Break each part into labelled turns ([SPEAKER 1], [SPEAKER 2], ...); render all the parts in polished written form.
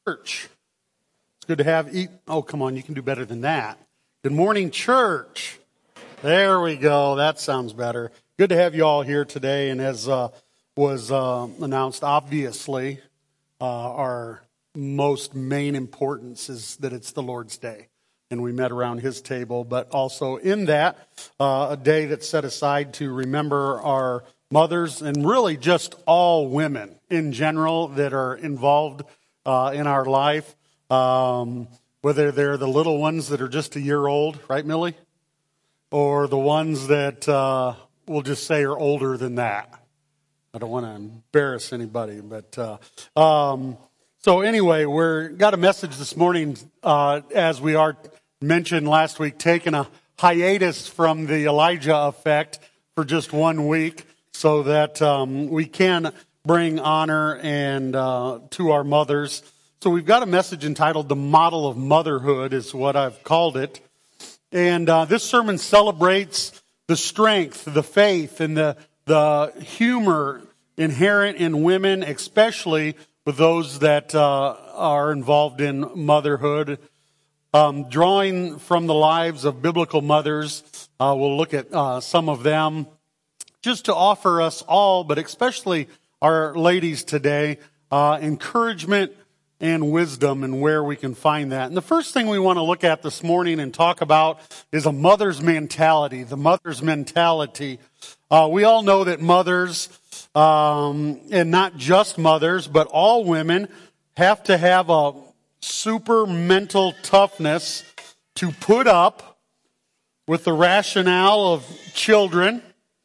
[SPEAKER 1] Church. It's good to have oh, come on, you can do better than that. Good morning, church. There we go. That sounds better. Good to have you all here today. And as was announced, obviously, our most main importance is that it's the Lord's Day. And we met around His table, but also in that, a day that's set aside to remember our mothers and really just all women in general that are involved in our life, whether they're the little ones that are just a year old, right, Millie? Or the ones that we'll just say are older than that. I don't want to embarrass anybody, but so anyway, we're got a message this morning, as we are mentioned last week, taking a hiatus from the Elijah effect for just 1 week, so that we can bring honor and to our mothers. So we've got a message entitled "The Model of Motherhood" is what I've called it, and this sermon celebrates the strength, the faith, and the humor inherent in women, especially with those that are involved in motherhood. Drawing from the lives of biblical mothers, we'll look at some of them just to offer us all, but especially our ladies today, encouragement and wisdom and where we can find that. And the first thing we want to look at this morning and talk about is a mother's mentality, the mother's mentality. We all know that mothers, and not just mothers, but all women have to have a super mental toughness to put up with the rationale of children.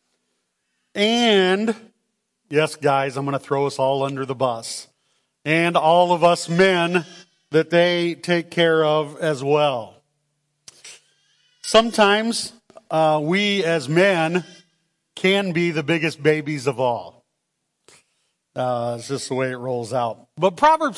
[SPEAKER 1] And, yes, guys, I'm going to throw us all under the bus. And all of us men that they take care of as well. Sometimes we as men can be the biggest babies of all. It's just the way it rolls out. But Proverbs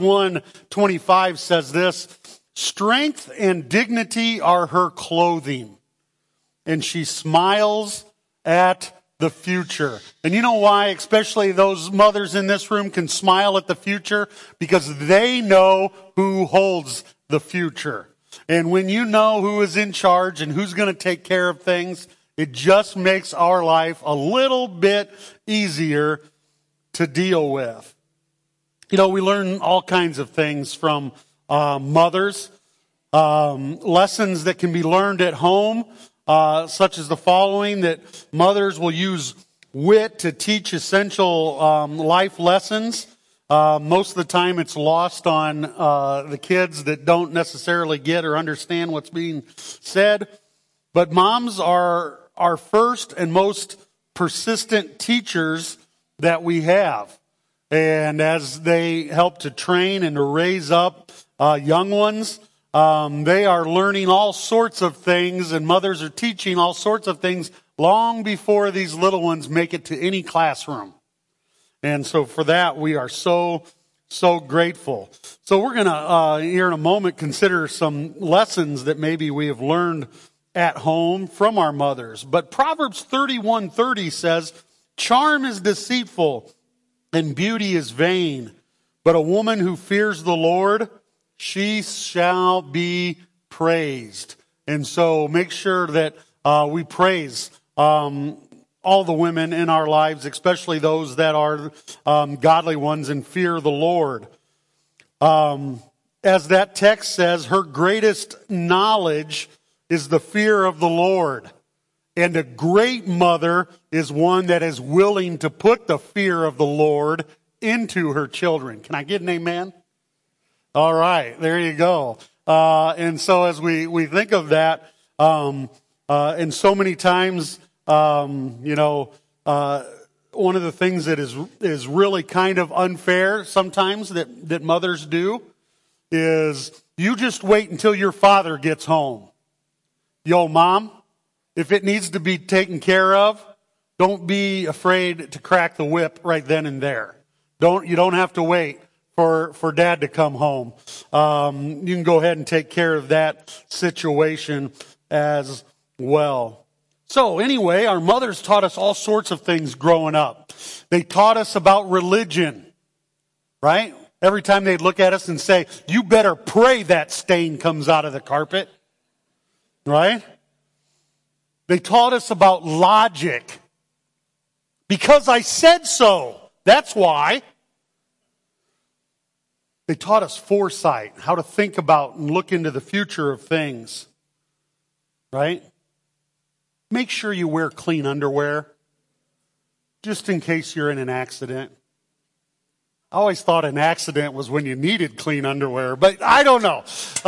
[SPEAKER 1] 31:25 says this: "Strength and dignity are her clothing, and she smiles at the future." And you know why, especially those mothers in this room can smile at the future? Because they know who holds the future. And when you know who is in charge and who's going to take care of things, it just makes our life a little bit easier to deal with. You know, we learn all kinds of things from mothers. Lessons that can be learned at home, such as the following: that mothers will use wit to teach essential life lessons. Most of the time it's lost on the kids that don't necessarily get or understand what's being said. But moms are our first and most persistent teachers that we have. And as they help to train and to raise up young ones, they are learning all sorts of things, and mothers are teaching all sorts of things long before these little ones make it to any classroom. And so for that, we are so grateful. So we're going to, here in a moment, consider some lessons that maybe we have learned at home from our mothers. But Proverbs 31:30 says, "Charm is deceitful and beauty is vain, but a woman who fears the Lord, she shall be praised." And so make sure that we praise all the women in our lives, especially those that are godly ones and fear the Lord. As that text says, her greatest knowledge is the fear of the Lord. And a great mother is one that is willing to put the fear of the Lord into her children. Can I get an amen? All right, there you go. And so as we think of that, and so many times, one of the things that is really kind of unfair sometimes that mothers do is you just wait until your father gets home. Yo, mom, if it needs to be taken care of, don't be afraid to crack the whip right then and there. You don't have to wait for dad to come home. You can go ahead and take care of that situation as well. So anyway, our mothers taught us all sorts of things growing up. They taught us about religion, right? Every time they'd look at us and say, you better pray that stain comes out of the carpet. Right? They taught us about logic. Because I said so. That's why. They taught us foresight, how to think about and look into the future of things. Right? Make sure you wear clean underwear, just in case you're in an accident. I always thought an accident was when you needed clean underwear, but I don't know.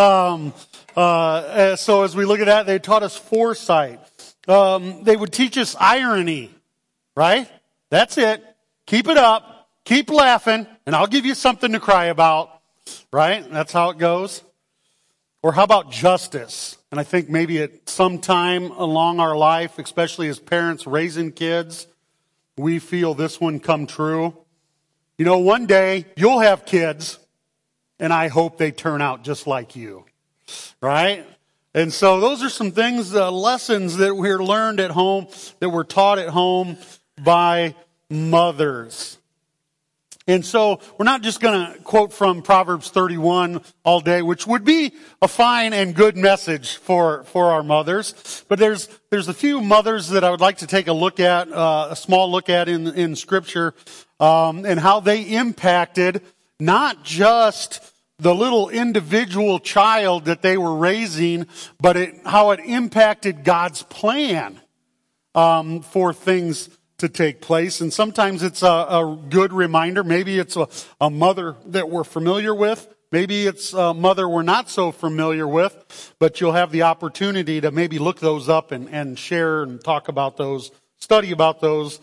[SPEAKER 1] So as we look at that, they taught us foresight. They would teach us irony, right? That's it. Keep it up. Keep laughing, and I'll give you something to cry about, right? That's how it goes. Or how about justice? And I think maybe at some time along our life, especially as parents raising kids, we feel this one come true. You know, one day you'll have kids, and I hope they turn out just like you, right? And so those are some things, lessons that we're learned at home, that we're taught at home by mothers. And so we're not just going to quote from Proverbs 31 all day, which would be a fine and good message for our mothers. But there's a few mothers that I would like to take a look at, a small look at in Scripture, and how they impacted not just the little individual child that they were raising, but how it impacted God's plan for things to take place. And sometimes it's a good reminder. Maybe it's a mother that we're familiar with. Maybe it's a mother we're not so familiar with. But you'll have the opportunity to maybe look those up and share and talk about those, study about those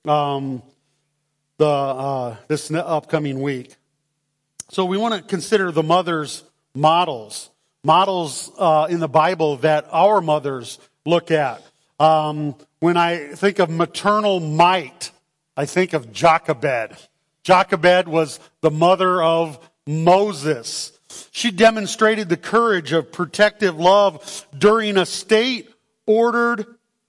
[SPEAKER 1] this upcoming week. So we want to consider the mothers' models in the Bible that our mothers look at. When I think of maternal might, I think of Jochebed. Jochebed was the mother of Moses. She demonstrated the courage of protective love during a state-ordered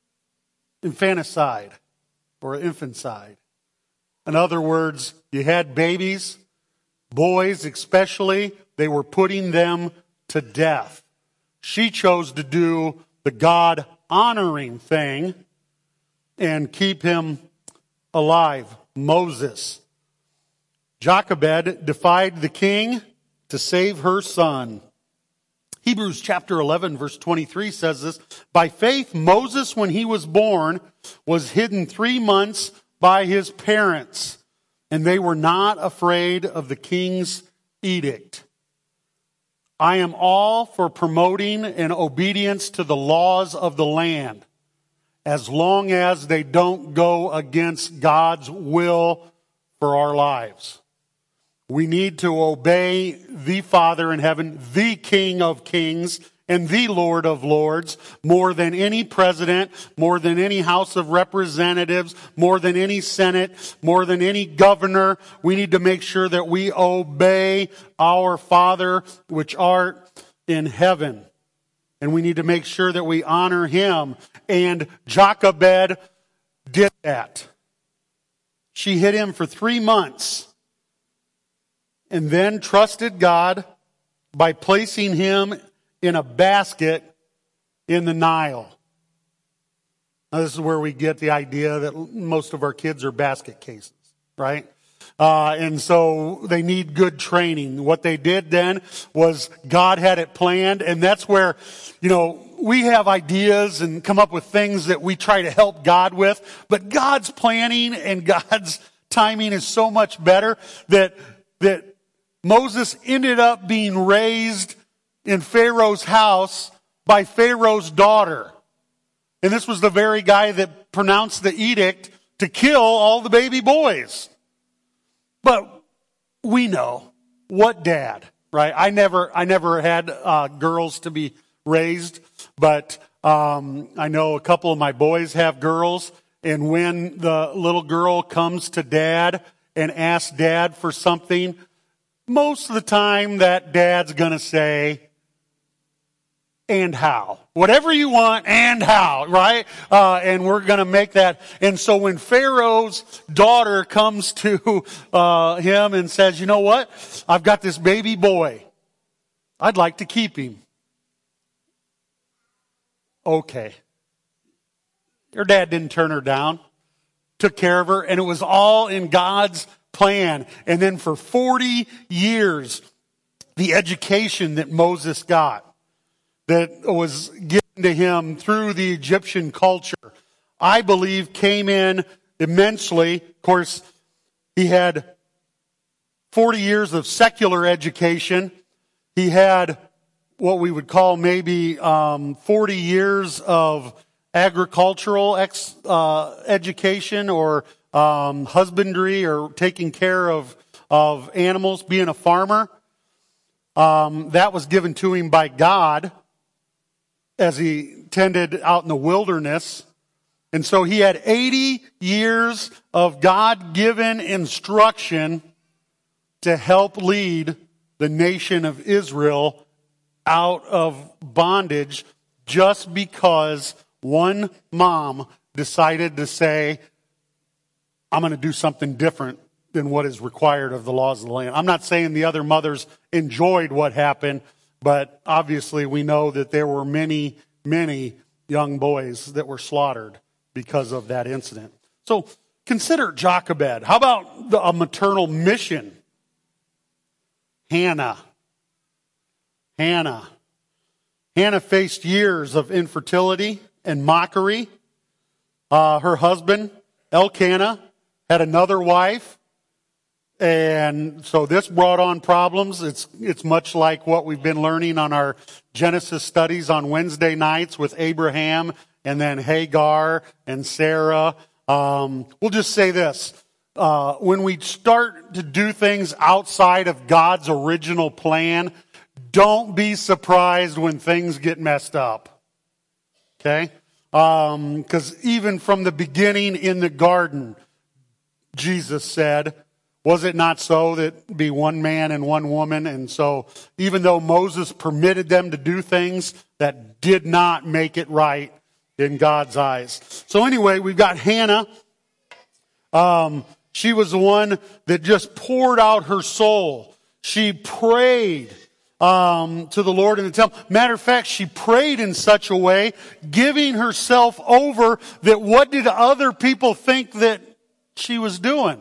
[SPEAKER 1] infanticide or infanticide. In other words, you had babies, boys especially, they were putting them to death. She chose to do the God-honoring thing and keep him alive. Moses. Jochebed defied the king to save her son. Hebrews chapter 11 verse 23 says this, by faith Moses, when he was born, was hidden 3 months by his parents, and they were not afraid of the king's edict. I am all for promoting and obedience to the laws of the land, as long as they don't go against God's will for our lives. We need to obey the Father in heaven, the King of kings, and the Lord of lords, more than any president, more than any House of Representatives, more than any Senate, more than any governor. We need to make sure that we obey our Father which art in heaven. And we need to make sure that we honor him. And Jochebed did that. She hid him for 3 months and then trusted God by placing him in a basket in the Nile. Now, this is where we get the idea that most of our kids are basket cases, right? And so they need good training. What they did then was God had it planned, and that's where, we have ideas and come up with things that we try to help God with, but God's planning and God's timing is so much better that Moses ended up being raised in Pharaoh's house by Pharaoh's daughter. And this was the very guy that pronounced the edict to kill all the baby boys. But we know what dad, right? I never had girls to be raised, but I know a couple of my boys have girls. And when the little girl comes to dad and asks dad for something, most of the time that dad's going to say, and how. Whatever you want and how, right? And we're going to make that. And so when Pharaoh's daughter comes to him and says, you know what? I've got this baby boy. I'd like to keep him. Okay. Her dad didn't turn her down. Took care of her. And it was all in God's plan. And then for 40 years, the education that Moses got, that was given to him through the Egyptian culture, I believe came in immensely. Of course, he had 40 years of secular education. He had what we would call maybe 40 years of agricultural education or husbandry or taking care of animals, being a farmer. That was given to him by God as he tended out in the wilderness. And so he had 80 years of God-given instruction to help lead the nation of Israel out of bondage just because one mom decided to say, I'm going to do something different than what is required of the laws of the land. I'm not saying the other mothers enjoyed what happened, but obviously we know that there were many, many young boys that were slaughtered because of that incident. So consider Jochebed. How about a maternal mission? Hannah faced years of infertility and mockery. Her husband, Elkanah, had another wife. And so this brought on problems. It's much like what we've been learning on our Genesis studies on Wednesday nights with Abraham and then Hagar and Sarah. We'll just say this. When we start to do things outside of God's original plan, don't be surprised when things get messed up. Okay? Because even from the beginning in the garden, Jesus said, was it not so that be one man and one woman? And so even though Moses permitted them to do things, that did not make it right in God's eyes. So anyway, we've got Hannah. She was the one that just poured out her soul. She prayed to the Lord in the temple. Matter of fact, she prayed in such a way, giving herself over, that what did other people think that she was doing?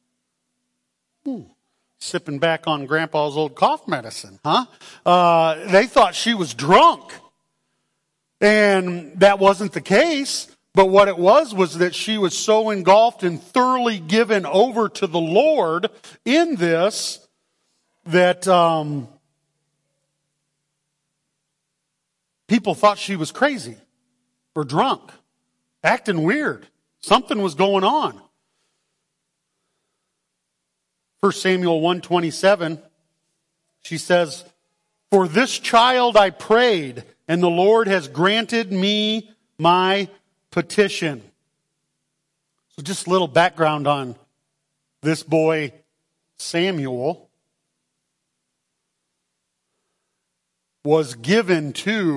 [SPEAKER 1] Sipping back on Grandpa's old cough medicine, huh? They thought she was drunk. And that wasn't the case. But what it was that she was so engulfed and thoroughly given over to the Lord in this that people thought she was crazy or drunk, acting weird. Something was going on. 1 Samuel 1:27, she says, "For this child I prayed, and the Lord has granted me my petition." So just a little background on this boy, Samuel, was given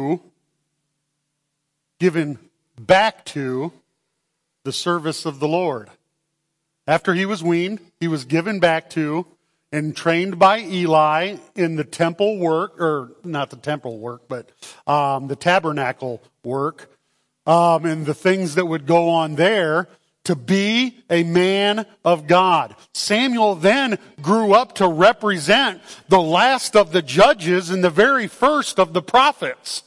[SPEAKER 1] back to the service of the Lord. After he was weaned, he was given back to and trained by Eli in the temple work, or not the temple work, but the tabernacle work, and the things that would go on there to be a man of God. Samuel then grew up to represent the last of the judges and the very first of the prophets.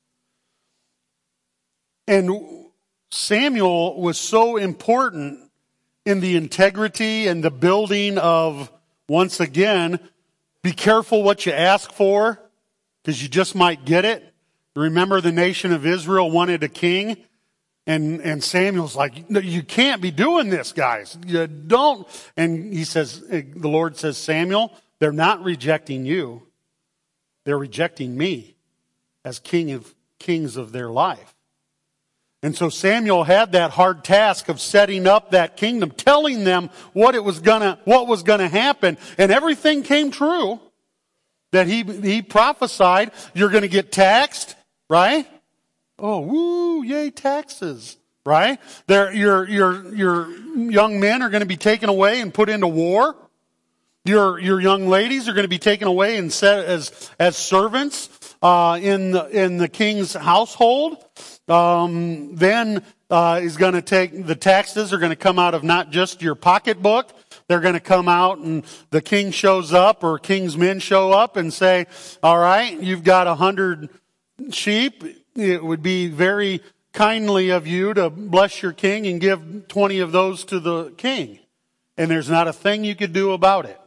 [SPEAKER 1] And Samuel was so important in the integrity and the building of, once again, be careful what you ask for, because you just might get it. Remember, the nation of Israel wanted a king, and Samuel's like, "No, you can't be doing this, guys. You don't." And he says, the Lord says, "Samuel, they're not rejecting you. They're rejecting me as kings of their life." And so Samuel had that hard task of setting up that kingdom, telling them what was gonna happen, and everything came true that he prophesied. You're going to get taxed. right? Oh, woo, yay, taxes, right? Your young men are going to be taken away and put into war. Your young ladies are going to be taken away and set as servants in the king's household. Then is going to take the taxes are going to come out of not just your pocketbook. They're going to come out and the king shows up or king's men show up and say, all right, you've got 100 sheep. It would be very kindly of you to bless your king and give 20 of those to the king. And there's not a thing you could do about it.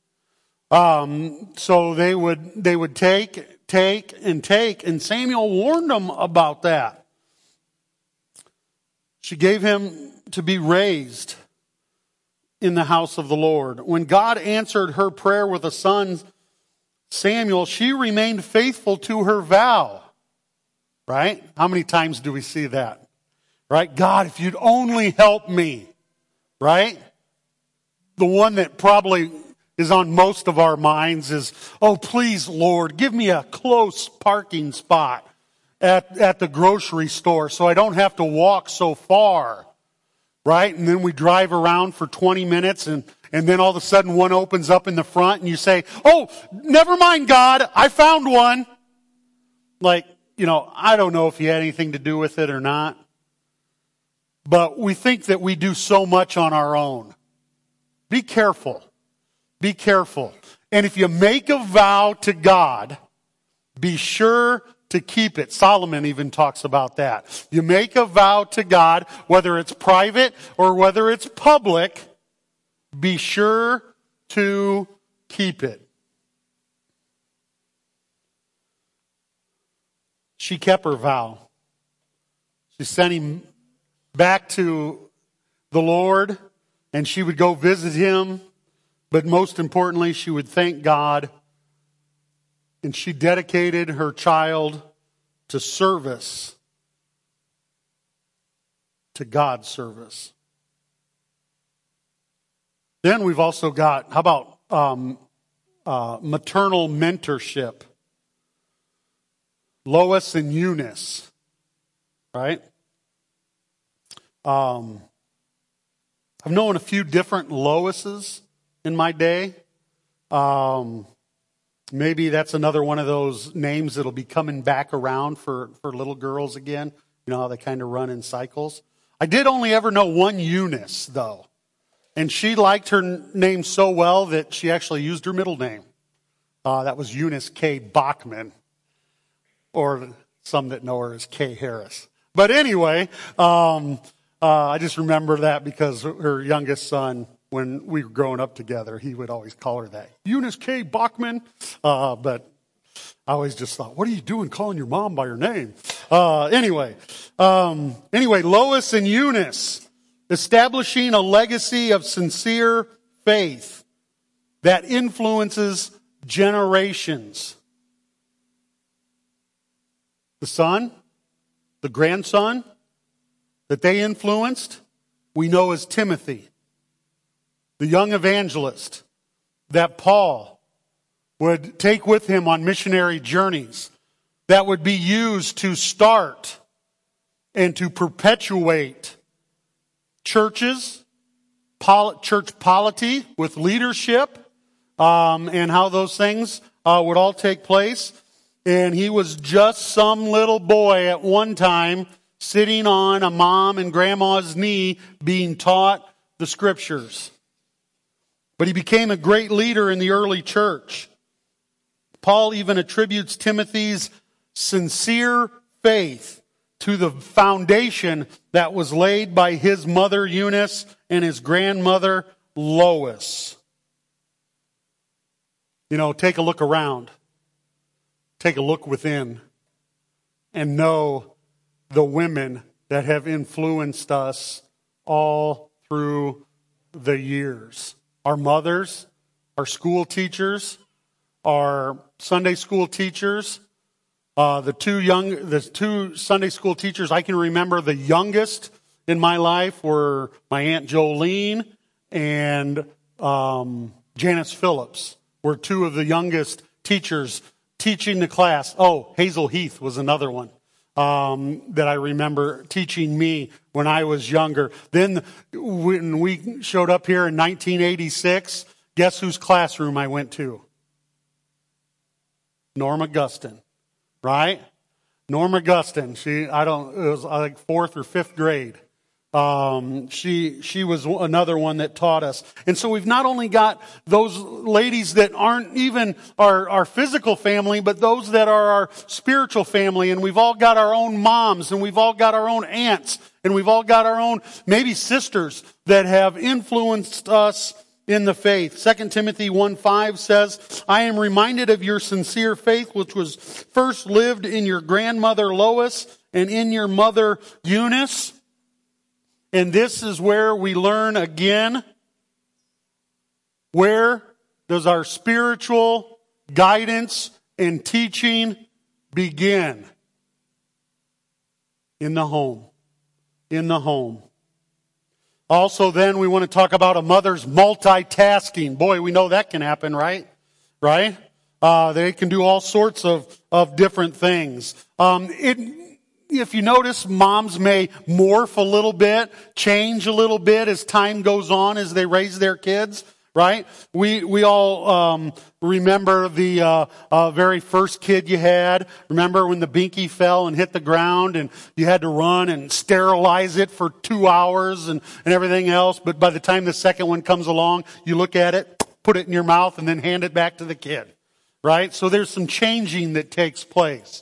[SPEAKER 1] So they would take, and Samuel warned them about that. She gave him to be raised in the house of the Lord. When God answered her prayer with a son, Samuel, she remained faithful to her vow. Right? How many times do we see that? Right? God, if you'd only help me. Right? The one that probably is on most of our minds is, oh, please, Lord, give me a close parking spot at the grocery store so I don't have to walk so far. Right? And then we drive around for 20 minutes and then all of a sudden one opens up in the front and you say, oh, never mind, God, I found one. Like, I don't know if he had anything to do with it or not. But we think that we do so much on our own. Be careful. Be careful. And if you make a vow to God, be sure to keep it. Solomon even talks about that. You make a vow to God, whether it's private or whether it's public, be sure to keep it. She kept her vow. She sent him back to the Lord, and she would go visit him. But most importantly, she would thank God. And she dedicated her child to service, to God's service. Then we've also got, how about maternal mentorship? Lois and Eunice, right? I've known a few different Loises in my day. Maybe that's another one of those names that'll be coming back around for little girls again. You know how they kind of run in cycles. I did only ever know one Eunice, though. And she liked her name so well that she actually used her middle name. That was Eunice K. Bachman. Or some that know her as Kay Harris. But anyway, I just remember that because her youngest son, when we were growing up together, he would always call her that. Eunice K. Bachman. But I always just thought, what are you doing calling your mom by her name? Anyway, Lois and Eunice, establishing a legacy of sincere faith that influences generations. The son, the grandson that they influenced, we know as Timothy. The young evangelist that Paul would take with him on missionary journeys that would be used to start and to perpetuate churches, church polity with leadership, and how those things would all take place. And he was just some little boy at one time sitting on a mom and grandma's knee being taught the scriptures. But he became a great leader in the early church. Paul even attributes Timothy's sincere faith to the foundation that was laid by his mother Eunice and his grandmother Lois. Take a look around. Take a look within and know the women that have influenced us all through the years. Our mothers, our school teachers, our Sunday school teachers, the two Sunday school teachers I can remember the youngest in my life were my Aunt Jolene and Janice Phillips were two of the youngest teachers teaching the class. Oh, Hazel Heath was another one that I remember teaching me when I was younger. Then when we showed up here in 1986, guess whose classroom I went to? Norma Guston, right? Norma Guston. It was like 4th or 5th grade. She was another one that taught us. And so we've not only got those ladies that aren't even our physical family, but those that are our spiritual family. And we've all got our own moms, and we've all got our own aunts, and we've all got our own maybe sisters that have influenced us in the faith. 2 Timothy 1:5 says, I am reminded of your sincere faith, which was first lived in your grandmother Lois and in your mother Eunice. And this is where we learn again, where does our spiritual guidance and teaching begin? In the home. In the home. Also then we want to talk about a mother's multitasking. Boy, we know that can happen, right? Right? They can do all sorts of different things. If you notice, moms may morph a little bit, change a little bit as time goes on as they raise their kids, right? We all remember the very first kid you had. Remember when the binky fell and hit the ground and you had to run and sterilize it for 2 hours and everything else. But by the time the second one comes along, you look at it, put it in your mouth, and then hand it back to the kid, right? So there's some changing that takes place.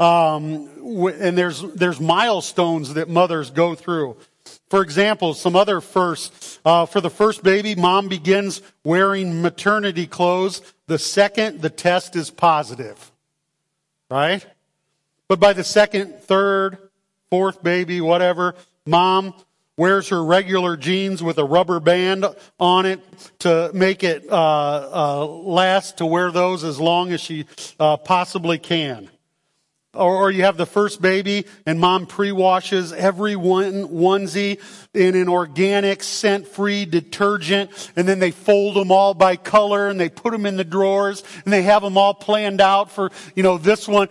[SPEAKER 1] And there's milestones that mothers go through. For example, some other firsts. For the first baby, mom begins wearing maternity clothes. The second, the test is positive. Right? But by the second, third, fourth baby, whatever, mom wears her regular jeans with a rubber band on it to make it last, to wear those as long as she possibly can. Or you have the first baby and mom pre-washes every onesie in an organic scent-free detergent, and then they fold them all by color and they put them in the drawers and they have them all planned out for, this one,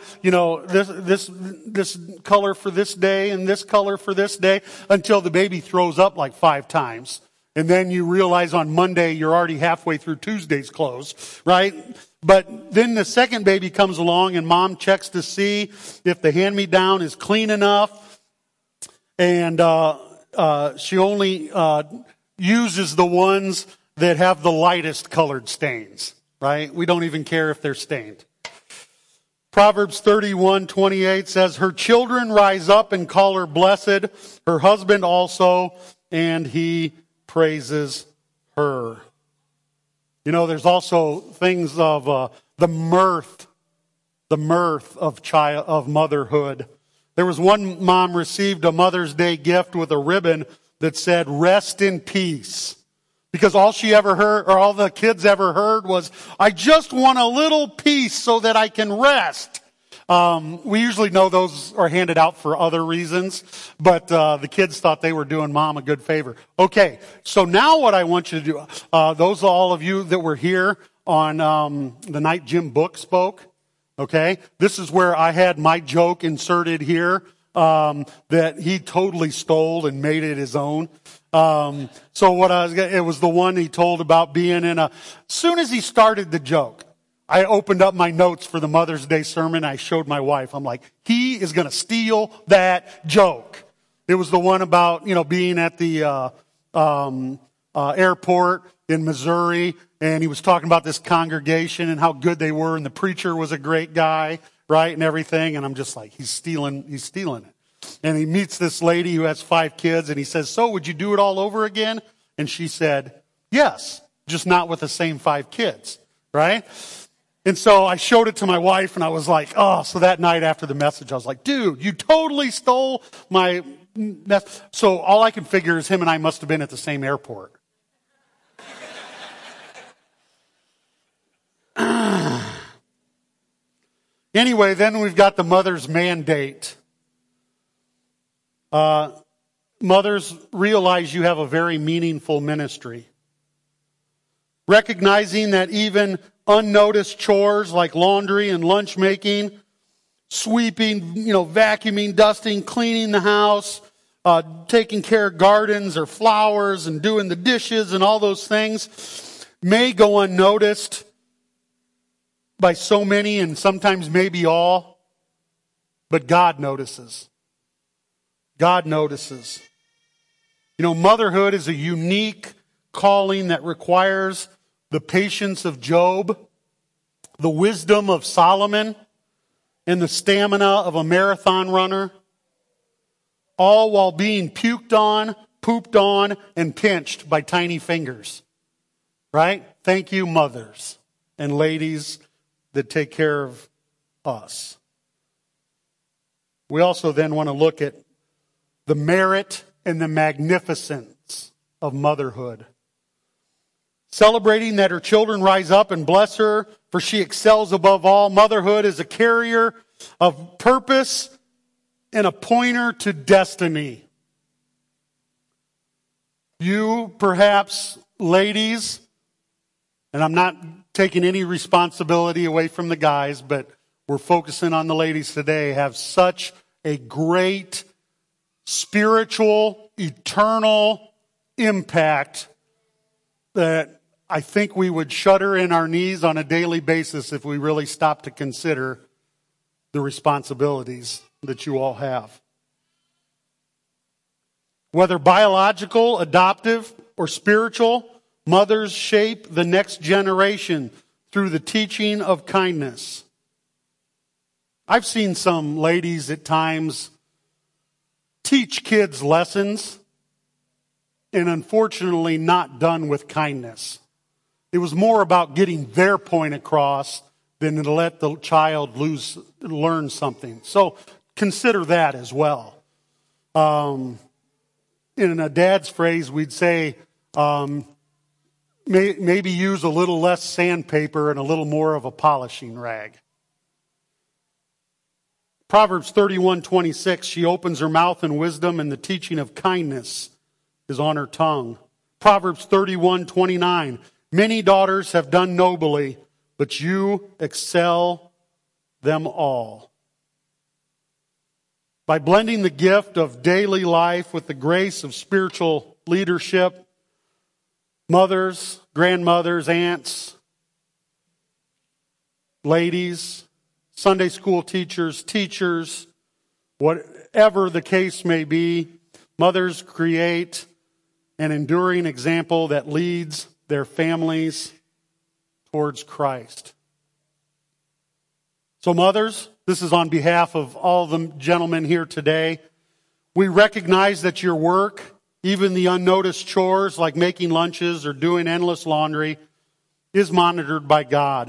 [SPEAKER 1] this color for this day and this color for this day, until the baby throws up like 5 times. And then you realize on Monday you're already halfway through Tuesday's clothes, right? But then the second baby comes along and mom checks to see if the hand-me-down is clean enough. And she only uses the ones that have the lightest colored stains, right? We don't even care if they're stained. Proverbs 31:28 says, her children rise up and call her blessed, her husband also, and he praises her. There's also things of the mirth of motherhood. There was one mom received a Mother's Day gift with a ribbon that said, rest in peace. Because all she ever heard, or all the kids ever heard, was, I just want a little peace so that I can rest. We usually know those are handed out for other reasons, but the kids thought they were doing mom a good favor. Okay, so now what I want you to do, all of you that were here on the night Jim Book spoke, okay, this is where I had my joke inserted here that he totally stole and made it his own. So it was the one he told about being as soon as he started the joke, I opened up my notes for the Mother's Day sermon. I showed my wife. I'm like, he is going to steal that joke. It was the one about, being at the airport in Missouri, and he was talking about this congregation and how good they were, and the preacher was a great guy, right, and everything. And I'm just like, he's stealing it. And he meets this lady who has 5 kids, and he says, so would you do it all over again? And she said, yes, just not with the same 5 kids, right? And so I showed it to my wife, and I was like, so that night after the message, I was like, dude, you totally stole my message. So all I can figure is him and I must have been at the same airport. Anyway, then we've got the mother's mandate. Mothers, realize you have a very meaningful ministry. Recognizing that even unnoticed chores like laundry and lunch making, sweeping, vacuuming, dusting, cleaning the house, taking care of gardens or flowers and doing the dishes and all those things may go unnoticed by so many and sometimes maybe all, but God notices. God notices. Motherhood is a unique calling that requires the patience of Job, the wisdom of Solomon, and the stamina of a marathon runner, all while being puked on, pooped on, and pinched by tiny fingers. Right? Thank you, mothers and ladies that take care of us. We also then want to look at the merit and the magnificence of motherhood. Celebrating that her children rise up and bless her, for she excels above all. Motherhood is a carrier of purpose and a pointer to destiny. You, perhaps, ladies, and I'm not taking any responsibility away from the guys, but we're focusing on the ladies today, have such a great spiritual, eternal impact that I think we would shudder in our knees on a daily basis if we really stopped to consider the responsibilities that you all have. Whether biological, adoptive, or spiritual, mothers shape the next generation through the teaching of kindness. I've seen some ladies at times teach kids lessons and unfortunately not done with kindness. It was more about getting their point across than to let the child learn something. So consider that as well. In a dad's phrase, we'd say, maybe use a little less sandpaper and a little more of a polishing rag. Proverbs 31:26, she opens her mouth in wisdom, and the teaching of kindness is on her tongue. Proverbs 31:29, many daughters have done nobly, but you excel them all. By blending the gift of daily life with the grace of spiritual leadership, mothers, grandmothers, aunts, ladies, Sunday school teachers, whatever the case may be, mothers create an enduring example that leads their families towards Christ. So mothers, this is on behalf of all the gentlemen here today. We recognize that your work, even the unnoticed chores like making lunches or doing endless laundry, is monitored by God.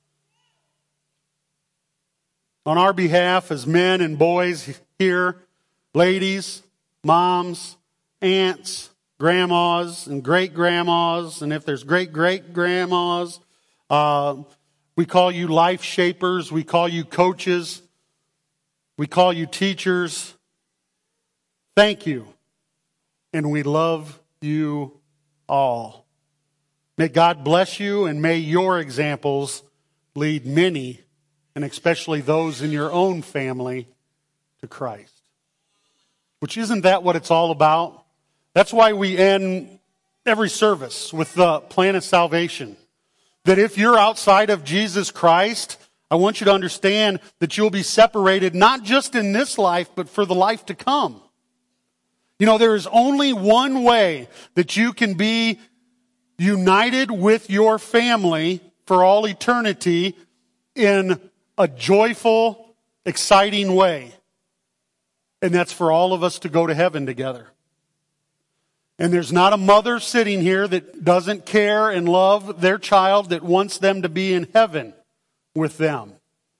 [SPEAKER 1] On our behalf as men and boys here, ladies, moms, aunts, grandmas, and great-grandmas, and if there's great-great-grandmas, we call you life shapers, we call you coaches, we call you teachers. Thank you, and we love you all. May God bless you, and may your examples lead many, and especially those in your own family, to Christ. Which isn't that what it's all about? That's why we end every service with the plan of salvation. That if you're outside of Jesus Christ, I want you to understand that you'll be separated not just in this life, but for the life to come. There is only one way that you can be united with your family for all eternity in a joyful, exciting way. And that's for all of us to go to heaven together. And there's not a mother sitting here that doesn't care and love their child, that wants them to be in heaven with them.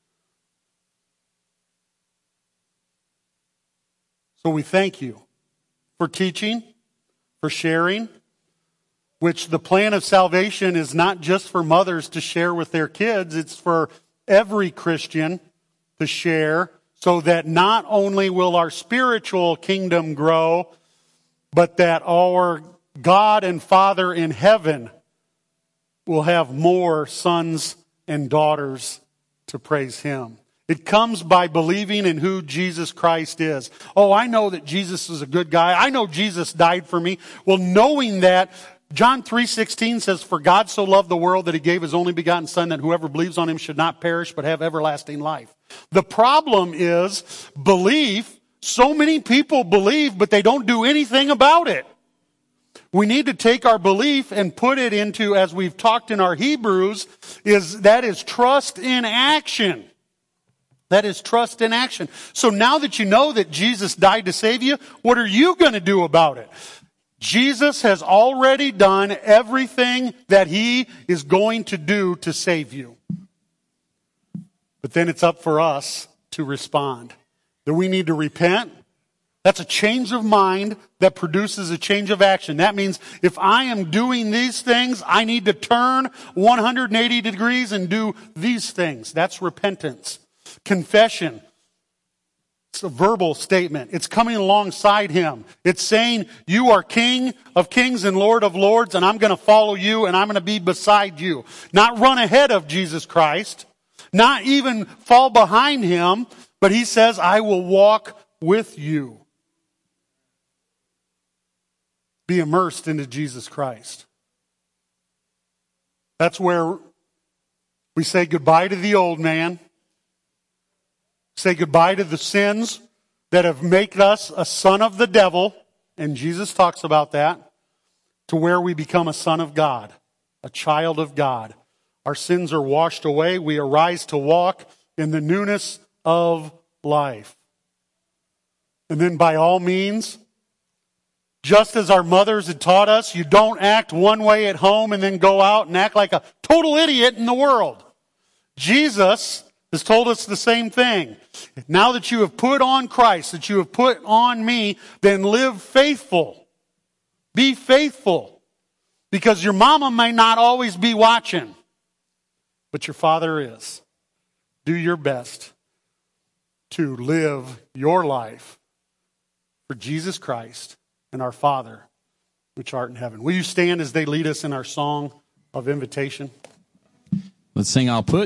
[SPEAKER 1] So we thank you for teaching, for sharing, which the plan of salvation is not just for mothers to share with their kids, it's for every Christian to share, so that not only will our spiritual kingdom grow, but that our God and Father in heaven will have more sons and daughters to praise him. It comes by believing in who Jesus Christ is. Oh, I know that Jesus is a good guy. I know Jesus died for me. Well, knowing that, John 3:16 says, "For God so loved the world that he gave his only begotten Son, that whoever believes on him should not perish but have everlasting life." The problem is belief. So many people believe, but they don't do anything about it. We need to take our belief and put it into, as we've talked in our Hebrews, that is trust in action. That is trust in action. So now that you know that Jesus died to save you, what are you going to do about it? Jesus has already done everything that he is going to do to save you. But then it's up for us to respond. That we need to repent. That's a change of mind that produces a change of action. That means if I am doing these things, I need to turn 180 degrees and do these things. That's repentance. Confession. It's a verbal statement. It's coming alongside him. It's saying, you are King of kings and Lord of lords, and I'm going to follow you, and I'm going to be beside you. Not run ahead of Jesus Christ. Not even fall behind him, but he says, I will walk with you. Be immersed into Jesus Christ. That's where we say goodbye to the old man. Say goodbye to the sins that have made us a son of the devil. And Jesus talks about that. To where we become a son of God. A child of God. Our sins are washed away. We arise to walk in the newness of life. And then by all means, just as our mothers had taught us, you don't act one way at home and then go out and act like a total idiot in the world. Jesus has told us the same thing. Now that you have put on Christ, that you have put on me, then live faithful. Be faithful. Because your mama may not always be watching, but your father is. Do your best to live your life for Jesus Christ and our Father, which art in heaven. Will you stand as they lead us in our song of invitation?
[SPEAKER 2] Let's sing I'll Put